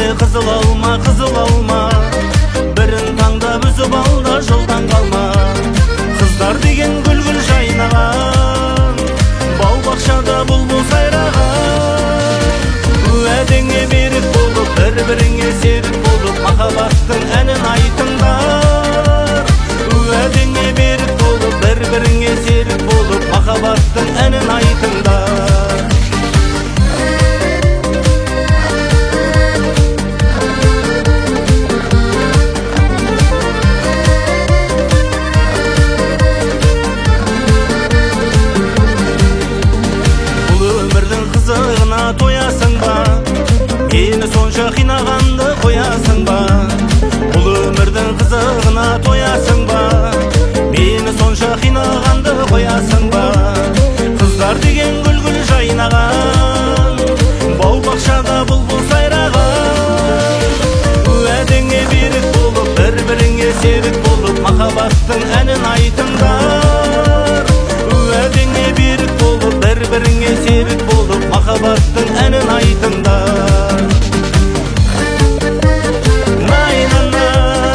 қызыл алма, бірін таңдап үзіп ал да жолдан қалма. Қыздар деген гүл жайнаған, бау-бақшада бұлбұл сайраған. Уәдеңе берік болып, бір-біріңе серік болып, махаббаттың әнін айтыңдар. Уәдеңе берік болып, бір-біріңе серік болып, махаббаттың әнін айтыңдар. Қызығына тоясың ба, мені сонша қинағанды қоясың ба? Бұл өмірдің қызығына тоясың ба, мені сонша қинағанды қоясың ба? Қыздар деген гүл жайнаған, бау-бақшада бұлбұл сайраған. Уәдеңе берік болып, бір-біріңе серік болып, махаббаттың әнін айтыңдар. Уәдеңе берік болып, бір-біріңе серік болып, махаббаттың әнін айтыңдар. Найнана,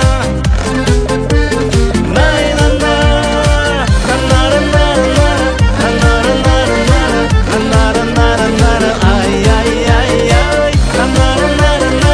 найнана, канарынарына, канарынарына, ай-ай-ай-ай, канарынарына,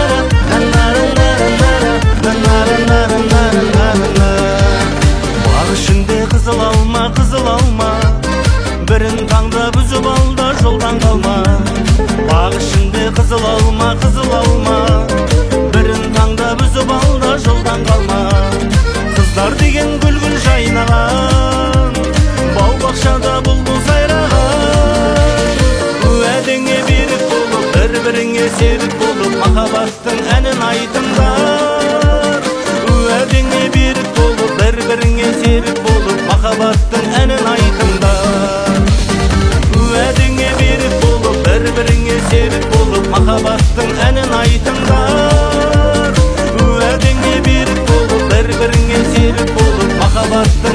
канарынарына. Бақ ішінде қызыл алма, бірін таңдап үзіп ал да жолдан қалма. Бақ ішінде қызыл алма, бірін таңдап үзіп ал да жолдан қалма. Қыздар деген гүл жайнаған, бау-бақшада бұлбұл сайраған. Уәдеңе берік болып, бір-біріңе серік болып, махаббаттың әнін айтыңдар. Уәдеңе берік болып, бір-біріңе серік болып, махаббаттың әнін айтыңдар. Уәдеңе берік болып, бір-біріңе серік болып, махаббаттың әнін айтыңдар. Уәдеңе берік болып, бір-біріңе серік болып, махаббаттың